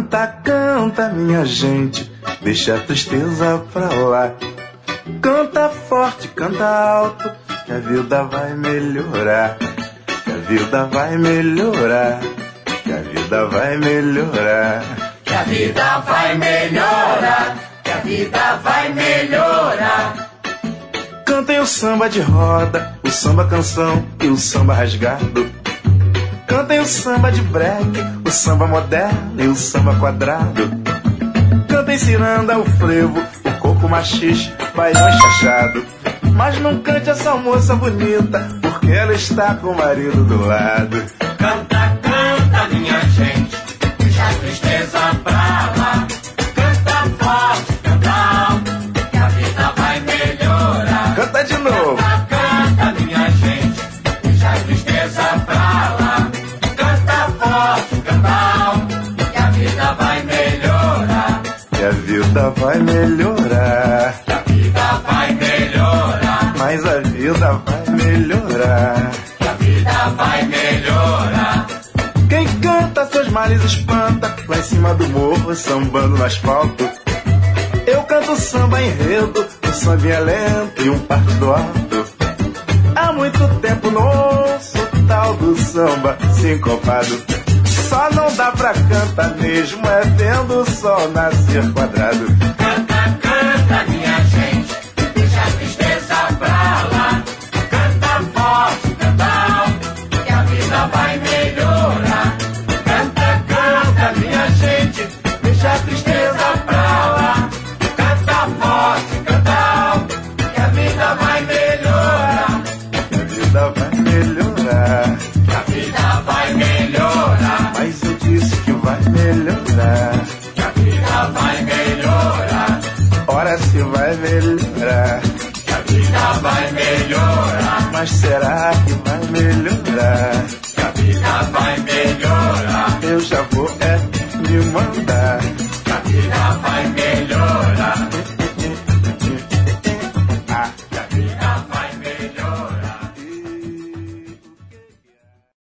Canta, canta, minha gente, deixa a tristeza pra lá. Canta forte, canta alto, que a vida vai melhorar. Que a vida vai melhorar. Que a vida vai melhorar. Que a vida vai melhorar. Que a vida vai melhorar. Cantem o samba de roda, o samba canção e o samba rasgado. Cantem o samba de break, o samba moderno e o samba quadrado. Cantem ciranda, o frevo, o coco machixe, baião chachado. Mas não cante essa moça bonita, porque ela está com o marido do lado. Canta, canta, minha gente, deixa a tristeza pra lá. Canta forte, canta alto, que a vida vai melhorar. Canta de novo. Canta, canta, minha gente, deixa a tristeza pra lá. Canta forte, canta alto, que a vida vai melhorar. Que a vida vai melhorar. Que a vida vai melhorar. Mas a vida vai melhorar. Que a vida vai melhorar. Quem canta seus males espanta, lá em cima do morro, sambando no asfalto. Eu canto samba enredo, um sambinha lento e um partido alto. Há muito tempo não ouço o tal do samba sincopado. Só não dá pra cantar mesmo, é vendo o sol nascer quadrado. Canta, canta, minha gente, deixa a tristeza pra lá. Canta forte, canta alto, que a vida vai melhorar. Canta, canta, minha gente, deixa a tristeza pra lá. Canta forte, canta alto, que a vida vai melhorar. Que a vida vai melhorar. Que a vida vai melhorar. Mas eu disse que vai melhorar. Que a vida vai melhorar. Ora se vai melhorar. Que a vida vai melhorar. Mas será que vai melhorar?